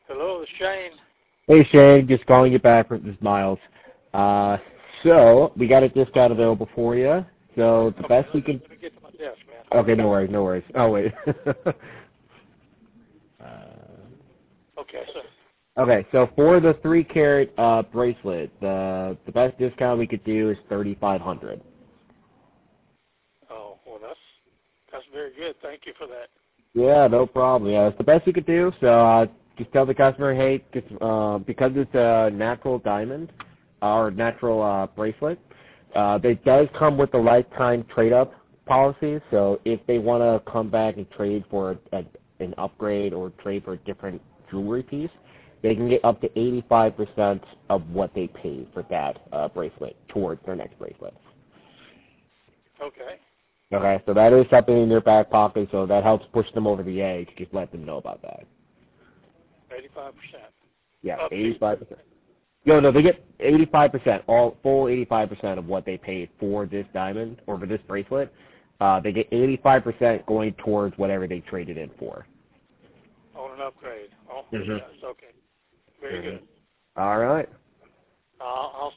Hello, this is Shane. Hey Shane, just calling you back from this Miles. So we got a discount available for you. So the best we can. Let me get to my desk, man. Okay, no worries, no worries. Oh wait. Okay, so. Okay, so for the 3-carat bracelet, the best discount we could do is $3,500. Oh, well, that's very good. Thank you for that. Yeah, no problem. Yeah, it's the best we could do. So just tell the customer, hey, because it's a natural diamond or natural bracelet, it does come with a lifetime trade-up policy. So if they want to come back and trade for an upgrade or trade for a different jewelry piece, they can get up to 85% of what they paid for that bracelet towards their next bracelet. Okay. Okay, so that is something in your back pocket, so that helps push them over the edge. Just let them know about that. 85%. Yeah, Up to 85%. No, they get 85%, full 85% of what they paid for this diamond or for this bracelet. They get 85% going towards whatever they traded in for. On an upgrade. Oh, Mm-hmm. yes, okay. Very good. All right. I'll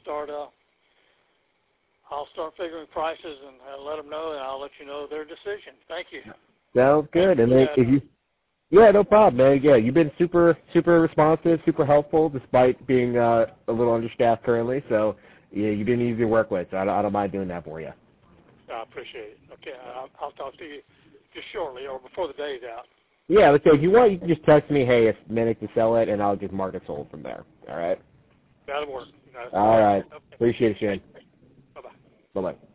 start figuring prices and let them know, and I'll let you know their decision. Thank you. Sounds good. And then if you, yeah, no problem, man. Yeah, you've been super responsive, super helpful, despite being a little understaffed currently. So yeah, you've been easy to work with. So I don't mind doing that for you. I appreciate it. Okay, I'll talk to you just shortly or before the day's out. Yeah, let's say if you want, you can just text me, hey, it's minute to sell it, and I'll just mark it sold from there. All right? That'll work. All right. Okay. Appreciate it, Shane. Bye-bye. Bye-bye.